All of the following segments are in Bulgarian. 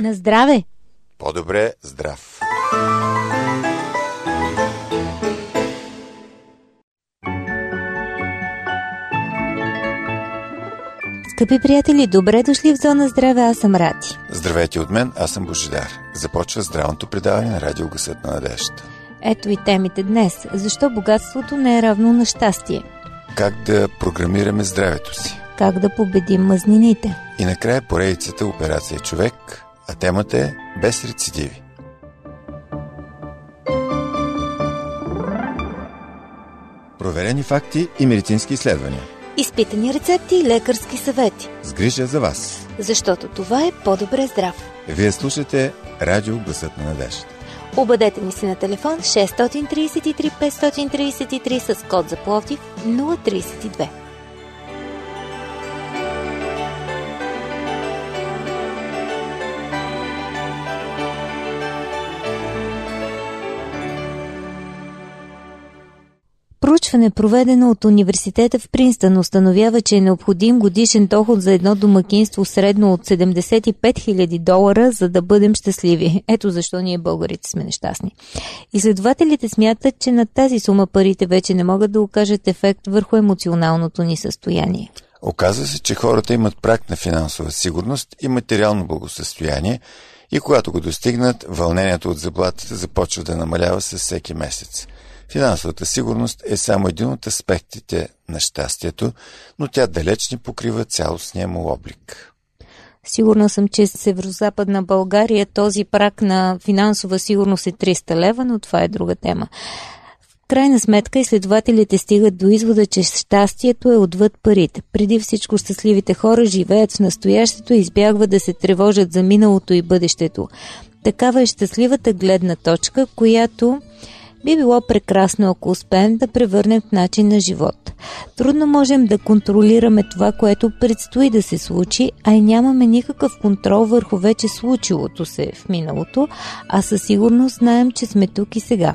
На здраве! По-добре здрав! Скъпи приятели, добре дошли в Зона Здраве, аз съм Рати. Здравейте от мен, аз съм Божидар. Започва здравното предаване на Радио Гласът на надеждата. Ето и темите днес. Защо богатството не е равно на щастие? Как да програмираме здравето си? Как да победим мазнините? И накрая поредицата Операция човек, а темата е без рецидиви. Проверени факти и медицински изследвания. Изпитани рецепти и лекарски съвети. С грижа за вас. Защото това е по-добре здрав. Вие слушате Радио Гласът на надеждата. Обадете ни се на телефон 633 533 с код за Пловдив 032. Проучване, проведено от университета в Принстън, установява, че е необходим годишен доход за едно домакинство средно от $75 000, за да бъдем щастливи. Ето защо ние българите сме нещастни. Изследователите смятат, че на тази сума парите вече не могат да окажат ефект върху емоционалното ни състояние. Оказва се, че хората имат праг на финансова сигурност и материално благосъстояние и когато го достигнат, вълнението от заплатата започва да намалява с всеки месец. Финансовата сигурност е само един от аспектите на щастието, но тя далеч не покрива цялостния му облик. Сигурна съм, че в северозападна България този праг на финансова сигурност е 300 лева, но това е друга тема. В крайна сметка изследователите стигат до извода, че щастието е отвъд парите. Преди всичко щастливите хора живеят в настоящето и избягват да се тревожат за миналото и бъдещето. Такава е щастливата гледна точка, която би било прекрасно, ако успеем да превърнем в начин на живот. Трудно можем да контролираме това, което предстои да се случи, а и нямаме никакъв контрол върху вече случилото се в миналото, а със сигурност знаем, че сме тук и сега.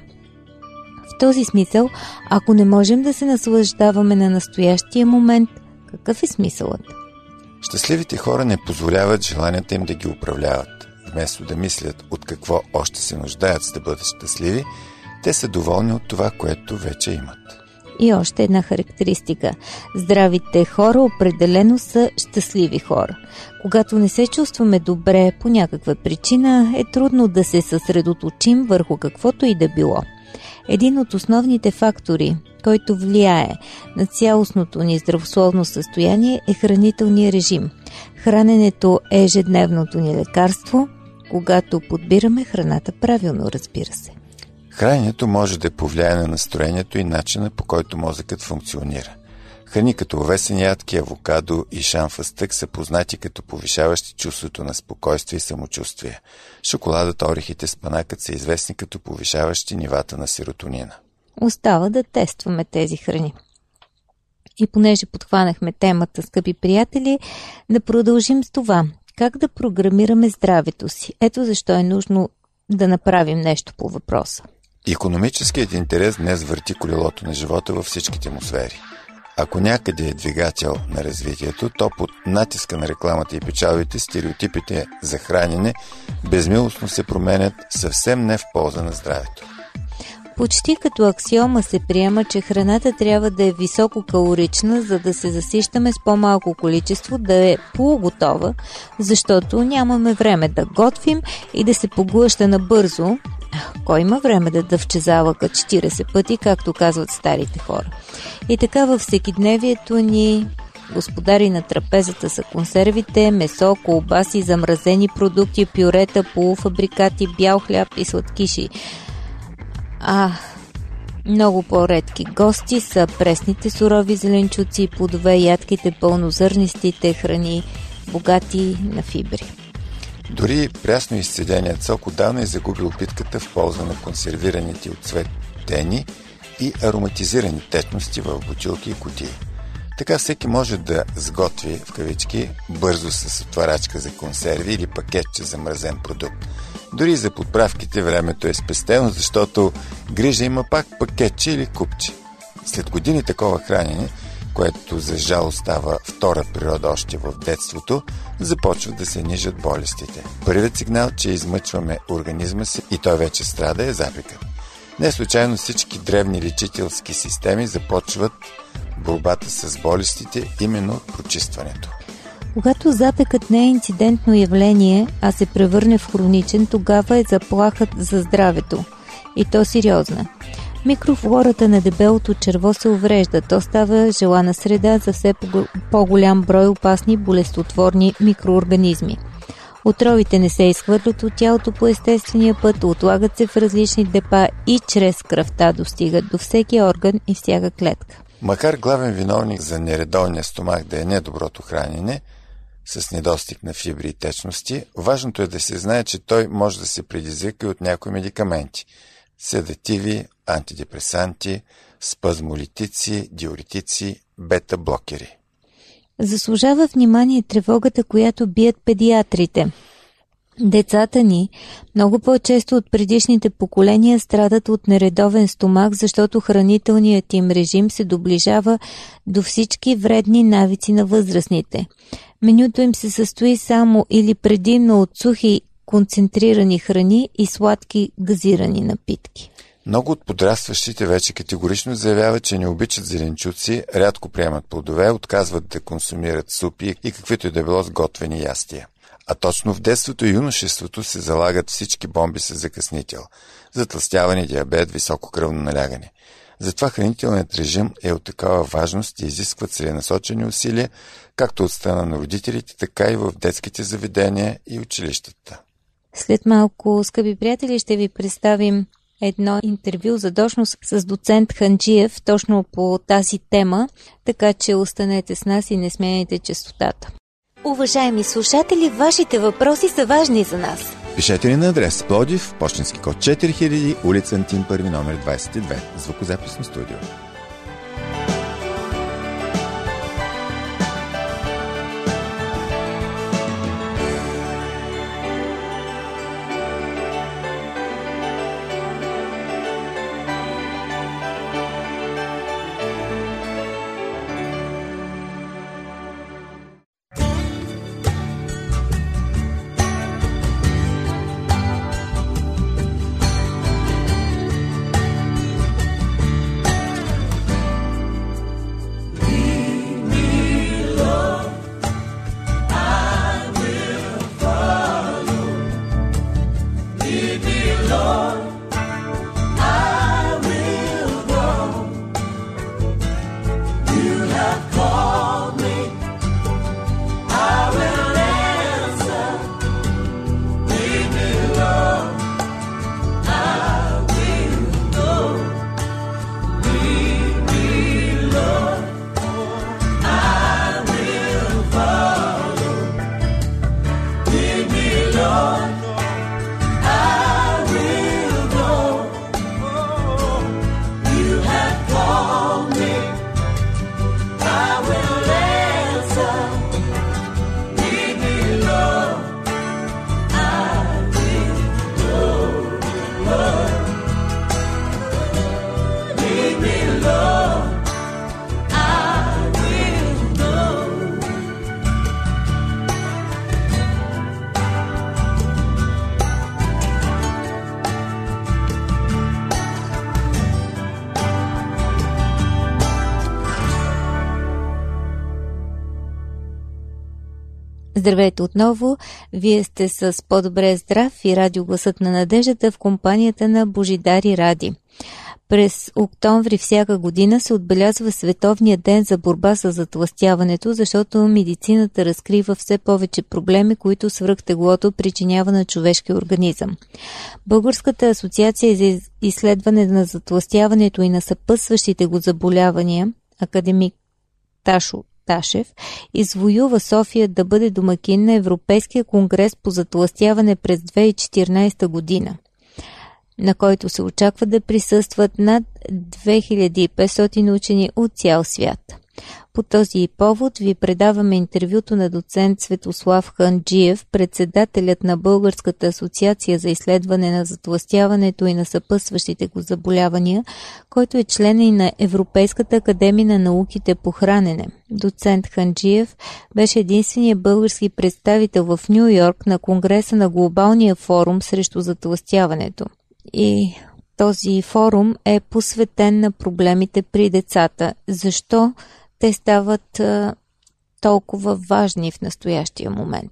В този смисъл, ако не можем да се наслаждаваме на настоящия момент, какъв е смисълът? Щастливите хора не позволяват желанията им да ги управляват. Вместо да мислят от какво още се нуждаят, за да бъдат щастливи, те са доволни от това, което вече имат. И още една характеристика. Здравите хора определено са щастливи хора. Когато не се чувстваме добре по някаква причина, е трудно да се съсредоточим върху каквото и да било. Един от основните фактори, който влияе на цялостното ни здравословно състояние, е хранителният режим. Храненето е ежедневното ни лекарство, когато подбираме храната правилно, разбира се. Храненето може да повлияе на настроението и начина, по който мозъкът функционира. Храни като овесени ядки, авокадо и шанфъстък са познати като повишаващи чувството на спокойствие и самочувствие. Шоколадът, орехите, спанакът са известни като повишаващи нивата на серотонина. Остава да тестваме тези храни. И понеже подхванахме темата, скъпи приятели, да продължим с това. Как да програмираме здравето си? Ето защо е нужно да направим нещо по въпроса. Икономическият интерес днес върти колелото на живота във всичките му сфери. Ако някъде е двигател на развитието, то под натиска на рекламата и печалбите, стереотипите за хранене безмилостно се променят съвсем не в полза на здравето. Почти като аксиома се приема, че храната трябва да е висококалорична, за да се засищаме с по-малко количество, да е полуготова, защото нямаме време да готвим и да се поглъща набързо. Кой има време да дъвче залъка 40 пъти, както казват старите хора? И така във всекидневието ни господари на трапезата са консервите, месо, колбаси, замразени продукти, пюрета, полуфабрикати, бял хляб и сладкиши. Много по-редки гости са пресните сурови зеленчуци, плодове, ядките, пълнозърнистите храни, богати на фибри. Дори прясно изцеденият сок отдавна е загубил битката в полза на консервираните отцветени и ароматизирани течности в бутилки и кутии. Така всеки може да сготви, в кавички, бързо с отварачка за консерви или пакетче за мразен продукт. Дори за подправките времето е спестено, защото грижа има пак пакетче или купче. След години такова хранене, което за жал става втора природа още в детството, започват да се нижат болестите. Първият сигнал, че измъчваме организма си и той вече страда, е запекът. Не случайно всички древни лечителски системи започват борбата с болестите именно от прочистването. Когато запекът не е инцидентно явление, а се превърне в хроничен, тогава е заплахът за здравето. И то сериозна. Микрофлората на дебелото черво се уврежда. То става желана среда за все по-голям брой опасни болестотворни микроорганизми. Отровите не се изхвърлят от тялото по естествения път, отлагат се в различни депа и чрез кръвта достигат до всеки орган и всяка клетка. Макар главен виновник за нередовния стомах да е недоброто хранене, с недостиг на фибри и течности, важното е да се знае, че той може да се предизвика и от някои медикаменти – седативи, антидепресанти, спазмолитици, диуретици, бета-блокери. Заслужава внимание тревогата, която бият педиатрите. Децата ни много по-често от предишните поколения страдат от нередовен стомах, защото хранителният им режим се доближава до всички вредни навици на възрастните. Менюто им се състои само или предимно от сухи концентрирани храни и сладки газирани напитки. Много от подрастващите вече категорично заявяват, че не обичат зеленчуци, рядко приемат плодове, отказват да консумират супи и каквито и да било сготвени ястия. А точно в детството и юношеството се залагат всички бомби с закъснител – затлъстяване, диабет, високо кръвно налягане. Затова хранителният режим е от такава важност и изисква целенасочени усилия, както от страна на родителите, така и в детските заведения и училищата. След малко, скъпи приятели, ще ви представим едно интервю задочно с доцент Ханджиев точно по тази тема, така че останете с нас и не сменяйте честотата. Уважаеми слушатели, вашите въпроси са важни за нас. Пишете ни на адрес Пловдив, пощенски код 4000, улица Антим 1, номер 22, звукозаписно студио. Здравейте отново! Вие сте с По-добре здрав и радио Гласът на надеждата в компанията на Божидар и Ради. През октомври всяка година се отбелязва Световния ден за борба с затлъстяването, защото медицината разкрива все повече проблеми, които свръхтеглото причинява на човешкия организъм. Българската асоциация за изследване на затлъстяването и на съпътстващите го заболявания, академик Ташо Ташев, извоюва София да бъде домакин на Европейския конгрес по затлъстяване през 2014 година, на който се очаква да присъстват над 2500 учени от цял свят. По този повод ви предаваме интервюто на доцент Светослав Ханджиев, председателят на Българската асоциация за изследване на затлъстяването и на съпътстващите го заболявания, който е член и на Европейската академия на науките по хранене. Доцент Ханджиев беше единственият български представител в Ню Йорк на Конгреса на Глобалния форум срещу затлъстяването. И този форум е посветен на проблемите при децата. Защо те стават толкова важни в настоящия момент?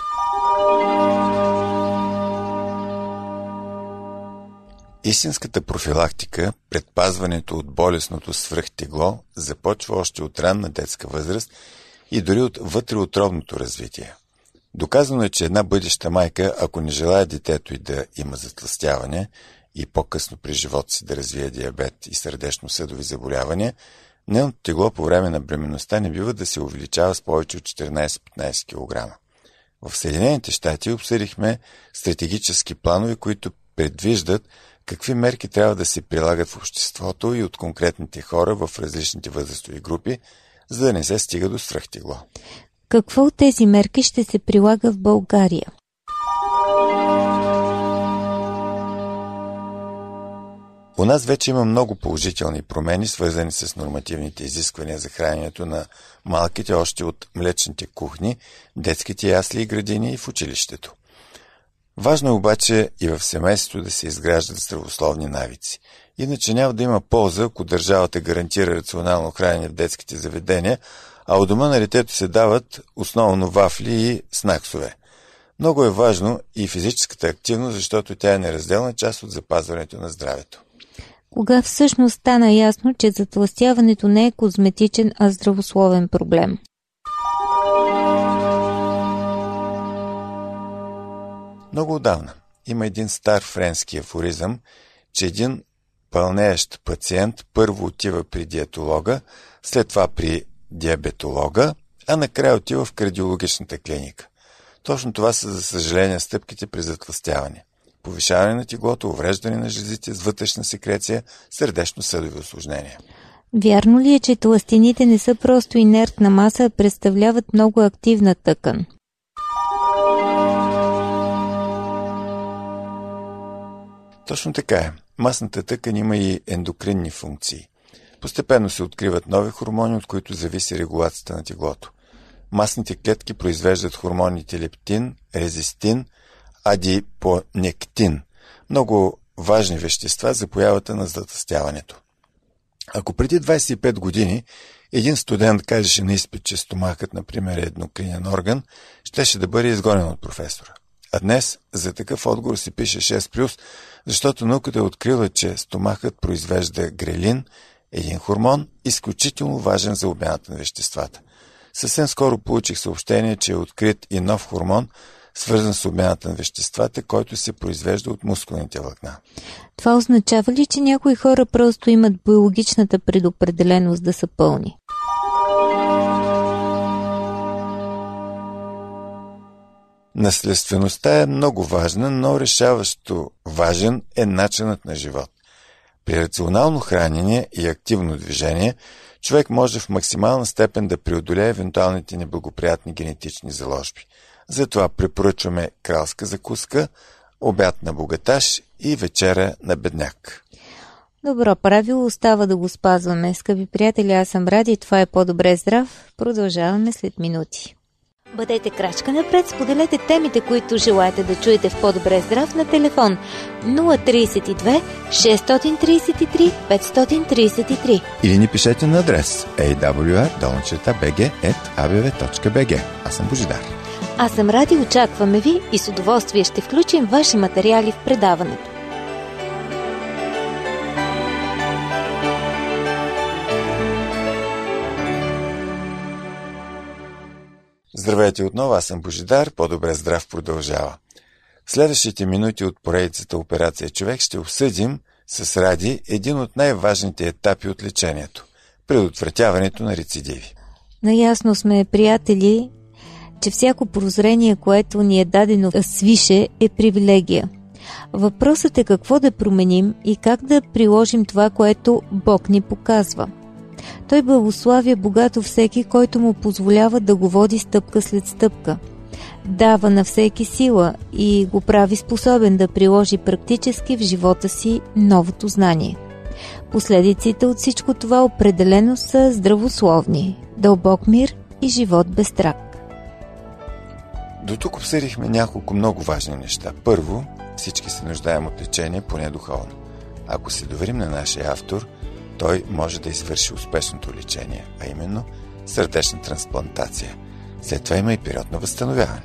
Истинската профилактика, предпазването от болестното свръхтегло, започва още от ранна детска възраст и дори от вътреутробното развитие. Доказано е, че една бъдеща майка, ако не желая детето й да има затлъстяване и по-късно при живота си да развие диабет и сърдечно-съдови заболявания, нейното тегло по време на бременността не бива да се увеличава с повече от 14-15 кг. В Съединените щати обсъдихме стратегически планове, които предвиждат какви мерки трябва да се прилагат в обществото и от конкретните хора в различните възрастови групи, за да не се стига до свръхтегло. Какво от тези мерки ще се прилага в България? У нас вече има много положителни промени, свързани с нормативните изисквания за храненето на малките още от млечните кухни, детските ясли и градини и в училището. Важно е обаче и в семейството да се изграждат здравословни навици. Иначе няма да има полза, ако държавата гарантира рационално хранене в детските заведения, а у дома на детето се дават основно вафли и снаксове. Много е важно и физическата активност, защото тя е неразделна част от запазването на здравето. Кога всъщност стана ясно, че затлъстяването не е козметичен, а здравословен проблем? Много отдавна. Има един стар френски афоризъм, че един пълнеещ пациент първо отива при диетолога, след това при диабетолога, а накрая отива в кардиологичната клиника. Точно това са, за съжаление, стъпките при затлъстяване. Повишаване на теглото, увреждане на жлезите с вътрешна секреция, сърдечно-съдови усложнения. Вярно ли е, че тлъстините не са просто инертна маса, а представляват много активна тъкан? Точно така е. Масната тъкан има и ендокринни функции. Постепенно се откриват нови хормони, от които зависи регулацията на теглото. Масните клетки произвеждат хормоните лептин, резистин, адипонектин. Много важни вещества за появата на затлъстяването. Ако преди 25 години един студент кажеше на изпит, че стомахът, например, е еднокринен орган, щеше да бъде изгонен от професора. А днес за такъв отговор се пише 6+, защото науката е открила, че стомахът произвежда грелин, един хормон, изключително важен за обмяната на веществата. Съвсем скоро получих съобщение, че е открит и нов хормон, свързан с обмяната на веществата, който се произвежда от мускулните влакна. Това означава ли, че някои хора просто имат биологичната предопределеност да са пълни? Наследствеността е много важна, но решаващо важен е начинът на живот. При рационално хранене и активно движение, човек може в максимална степен да преодолее евентуалните неблагоприятни генетични заложби. Затова препоръчваме кралска закуска, обяд на богаташ и вечеря на бедняк. Добро правило, остава да го спазваме. Скъпи приятели, аз съм Ради, това е По-добре здрав. Продължаваме след минути. Бъдете крачка напред, споделете темите, които желаете да чуете в По-добре здрав на телефон 032 633 533. Или ни пишете на адрес awr@abv.bg. Аз съм Божидар. Аз съм Ради, очакваме ви и с удоволствие ще включим ваши материали в предаването. Здравейте отново, аз съм Божидар, По-добре здрав продължава. В следващите минути от поредицата Операция човек ще обсъдим с Ради един от най-важните етапи от лечението – предотвратяването на рецидиви. Наясно сме, приятели, че всяко прозрение, което ни е дадено свише, е привилегия. Въпросът е какво да променим и как да приложим това, което Бог ни показва. Той благославя богато всеки, който му позволява да го води стъпка след стъпка. Дава на всеки сила и го прави способен да приложи практически в живота си новото знание. Последиците от всичко това определено са здравословни, дълбок мир и живот без страх. До тук обсъдихме няколко много важни неща. Първо, всички се нуждаем от лечение, поне духовно. Ако се доверим на нашия автор, той може да извърши успешното лечение, а именно сърдечна трансплантация. След това има и период на възстановяване.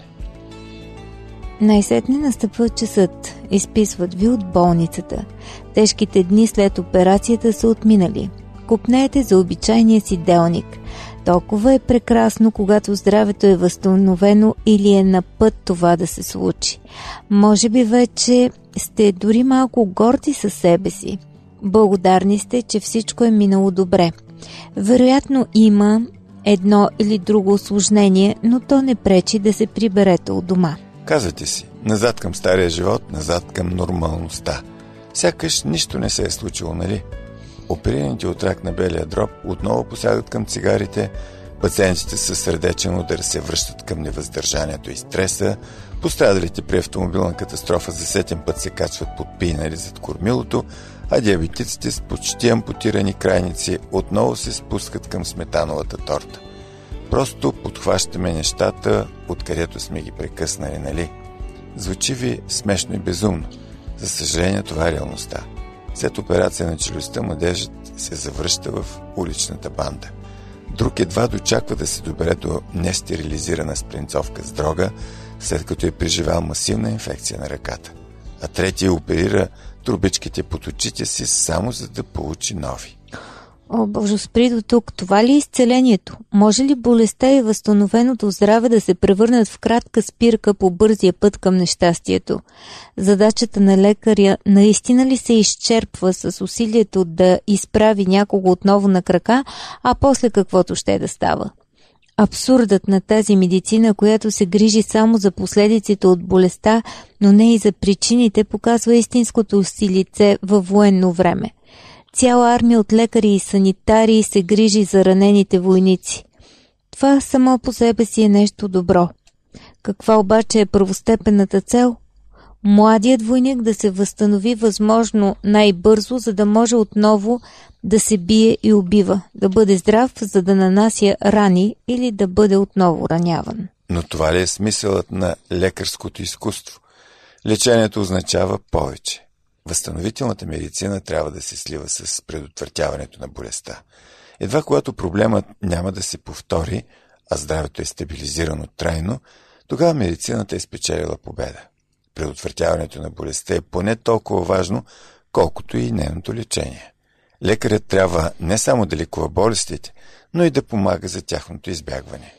Най-сетне настъпва часът. Изписват ви от болницата. Тежките дни след операцията са отминали. Копнеете за обичайния си делник. Толкова е прекрасно, когато здравето е възстановено или е на път това да се случи. Може би вече сте дори малко горди със себе си. Благодарни сте, че всичко е минало добре. Вероятно има едно или друго усложнение, но то не пречи да се приберете от дома. Казвате си, назад към стария живот, назад към нормалността. Сякаш нищо не се е случило, нали? Оперираните от рак на белия дроб отново посягат към цигарите, пациентите със сърдечен удар се връщат към невъздържанието и стреса, пострадалите при автомобилна катастрофа за сетен път се качват подпинали зад кормилото, а диабетиците с почти ампутирани крайници отново се спускат към сметановата торта. Просто подхващаме нещата, откъдето сме ги прекъснали, нали? Звучи ви смешно и безумно. За съжаление, това е реалността. След операция на челюстта младежът се завръща в уличната банда. Друг едва дочаква да се добере до нестерилизирана спринцовка с дрога, след като е преживял масивна инфекция на ръката. А третия оперира трубичките под очите си само за да получи нови. О, Боже, спри до тук. Това ли е изцелението? Може ли болестта и възстановеното здраве да се превърнат в кратка спирка по бързия път към нещастието? Задачата на лекаря наистина ли се изчерпва с усилието да изправи някого отново на крака, а после каквото ще да става? Абсурдът на тази медицина, която се грижи само за последиците от болестта, но не и за причините, показва истинското си лице във военно време. Цяла армия от лекари и санитари се грижи за ранените войници. Това само по себе си е нещо добро. Каква обаче е първостепенната цел? Младият войник да се възстанови възможно най-бързо, за да може отново да се бие и убива, да бъде здрав, за да нанася рани или да бъде отново раняван. Но това ли е смисълът на лекарското изкуство? Лечението означава повече. Възстановителната медицина трябва да се слива с предотвратяването на болестта. Едва когато проблемът няма да се повтори, а здравето е стабилизирано трайно, тогава медицината е спечелила победа. Предотвратяването на болестта е поне толкова важно, колкото и нейното лечение. Лекарят трябва не само да лекува болестите, но и да помага за тяхното избягване.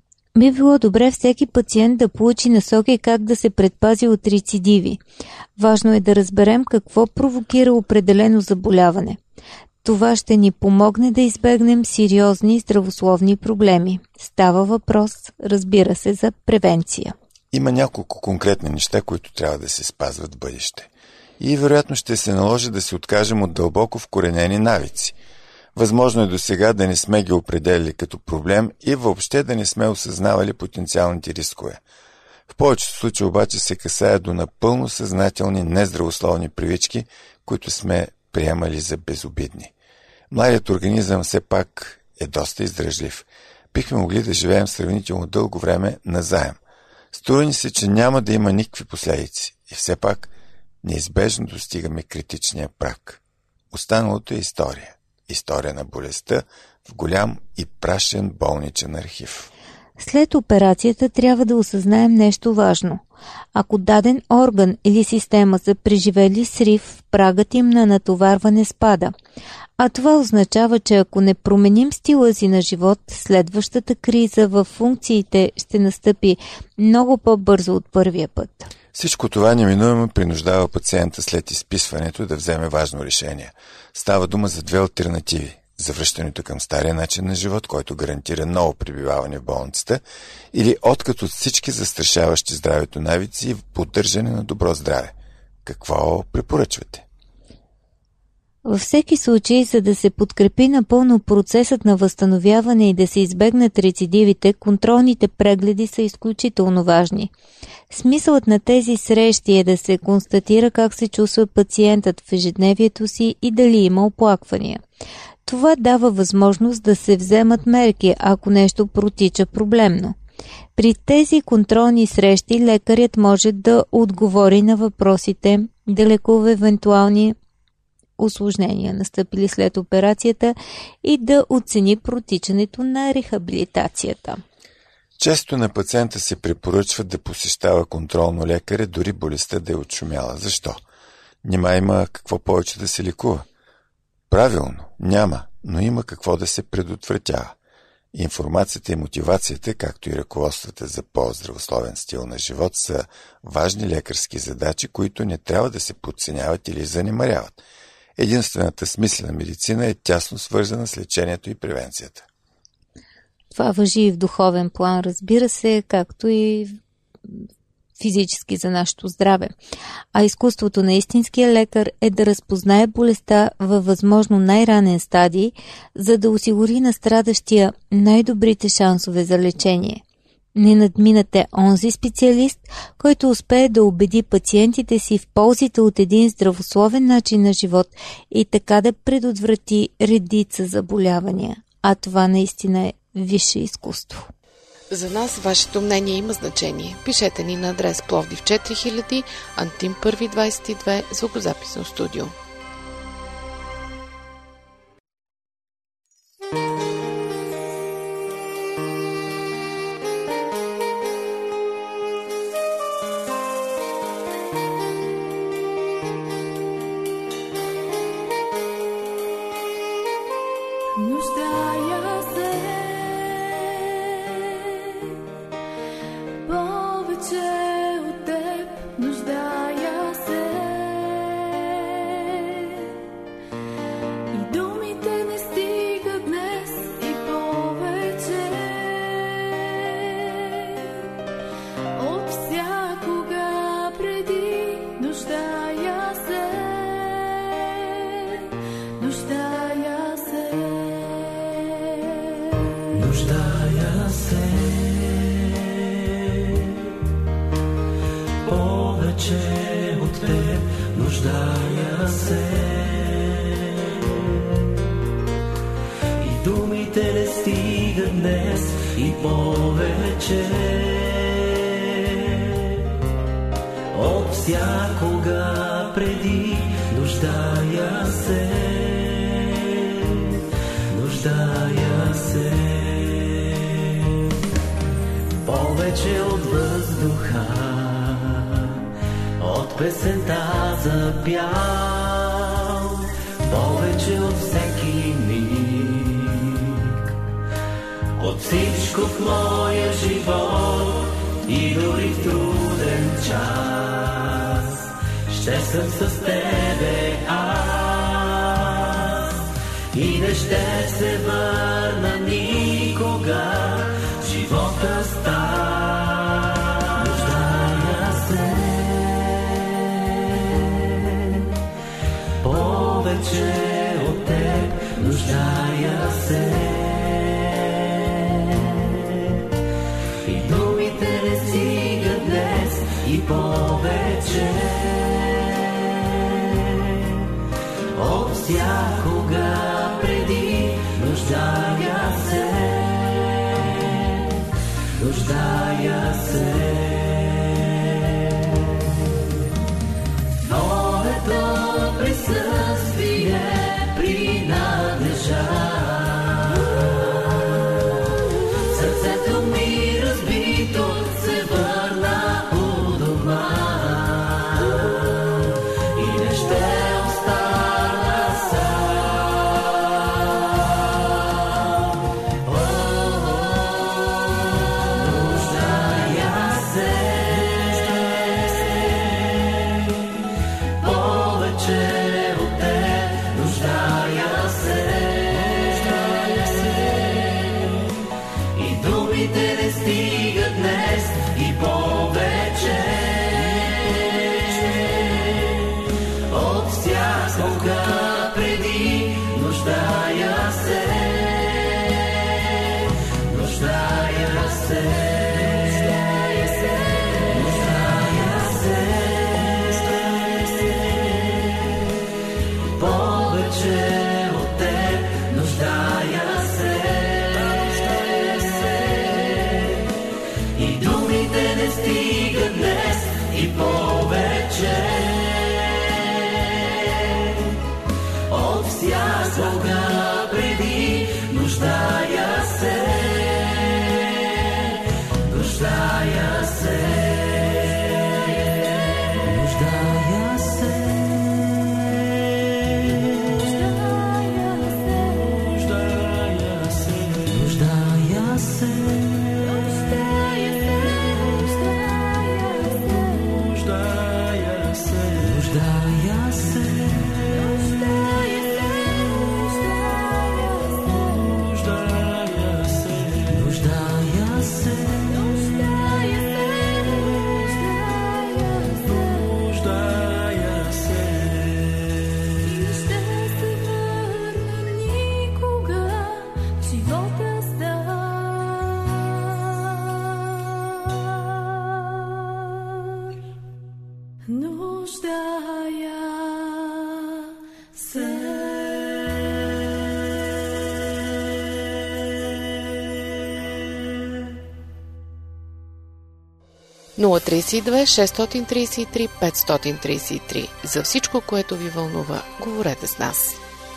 Би било добре всеки пациент да получи насоки как да се предпази от рецидиви. Важно е да разберем какво провокира определено заболяване. Това ще ни помогне да избегнем сериозни здравословни проблеми. Става въпрос, разбира се, за превенция. Има няколко конкретни неща, които трябва да се спазват в бъдеще. И вероятно ще се наложи да се откажем от дълбоко вкоренени навици. Възможно е досега да не сме ги определили като проблем и въобще да не сме осъзнавали потенциалните рискове. В повечето случаи обаче се касае до напълно съзнателни нездравословни привички, които сме приемали за безобидни. Младият организъм все пак е доста издръжлив. Бихме могли да живеем сравнително дълго време назаем. Струва ни се, че няма да има никакви последици и все пак неизбежно достигаме критичния праг. Останалото е история. История на болестта в голям и прашен болничен архив. След операцията трябва да осъзнаем нещо важно. Ако даден орган или система са преживели срив, прагът им на натоварване спада. А това означава, че ако не променим стила си на живот, следващата криза във функциите ще настъпи много по-бързо от първия път. Всичко това неминуемо принуждава пациента след изписването да вземе важно решение. Става дума за две алтернативи. Завръщането към стария начин на живот, който гарантира ново пребиваване в болницата, или отказ от всички застрашаващи здравето навици и поддържане на добро здраве. Какво препоръчвате? Във всеки случай, за да се подкрепи напълно процесът на възстановяване и да се избегнат рецидивите, контролните прегледи са изключително важни. Смисълът на тези срещи е да се констатира как се чувства пациентът в ежедневието си и дали има оплаквания. Това дава възможност да се вземат мерки, ако нещо протича проблемно. При тези контролни срещи лекарят може да отговори на въпросите, да лекува евентуални усложнения, настъпили след операцията, и да оцени протичането на рехабилитацията. Често на пациента се препоръчва да посещава контролно лекаря, дори болестта да е отшумяла. Защо? Нима има какво повече да се лекува? Правилно, няма, но има какво да се предотвратява. Информацията и мотивацията, както и ръководствата за по-здравословен стил на живот, са важни лекарски задачи, които не трябва да се подценяват или занемаряват. Единствената смислена медицина е тясно свързана с лечението и превенцията. Това важи и в духовен план, разбира се, както и физически за нашето здраве. А изкуството на истинския лекар е да разпознае болестта във възможно най-ранен стадий, за да осигури на страдащия най-добрите шансове за лечение. Не надминате онзи специалист, който успее да убеди пациентите си в ползите от един здравословен начин на живот и така да предотврати редица заболявания. А това наистина е висше изкуство. За нас вашето мнение има значение. Пишете ни на адрес Пловдив 4000, Антим 1 22, звукозаписно студио. Повече от въздуха, от песента запял, повече от всеки миг, от всичко в моя живот и дори в труден час, ще съм с тебе аз и не ще се върна никога. Живота става, нуждая се, повече от теб, нуждая се. И думите не стигат днес и повече от всякога преди, нуждая се. Нуждая се. Твоето присъствие принадлежа. Сърцето ми разбито се върна у дома и не ще остана сам. От всякога преди 032 633 533. За всичко, което ви вълнува, говорете с нас.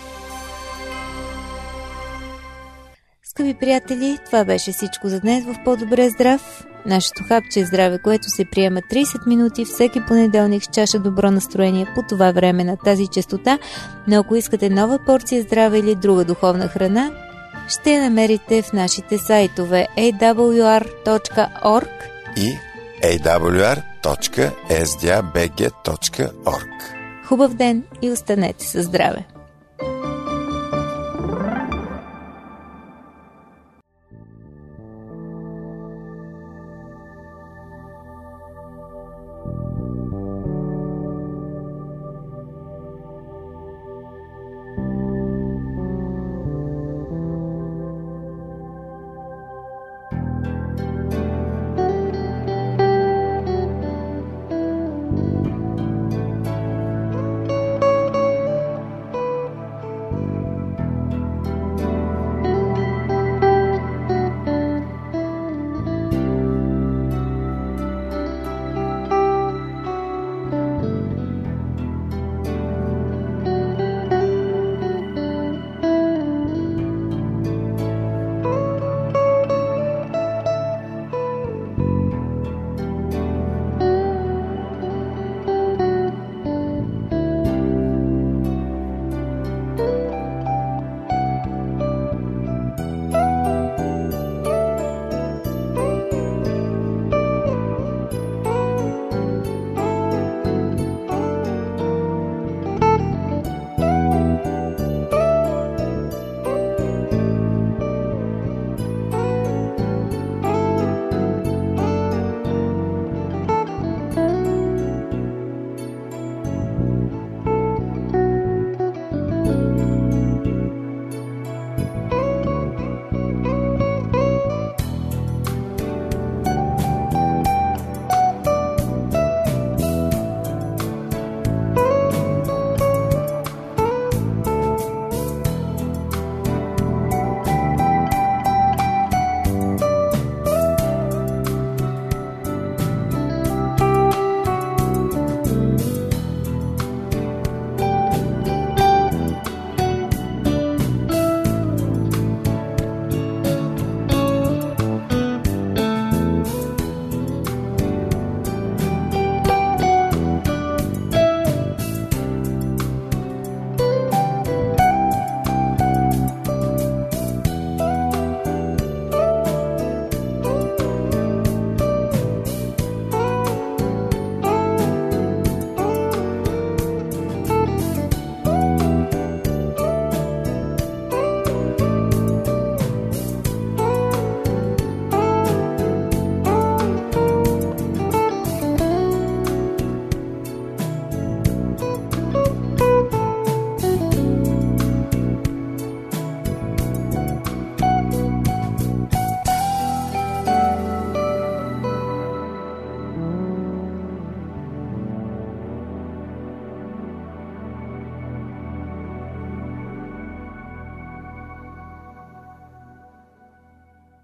Скъпи приятели, това беше всичко за днес в По-добре здрав. Нашето хапче е здраве, което се приема 30 минути всеки понеделник с чаша добро настроение по това време на тази честота, но ако искате нова порция здраве или друга духовна храна, ще я намерите в нашите сайтове awr.org и awr.sdabg.org. Хубав ден и останете със здраве!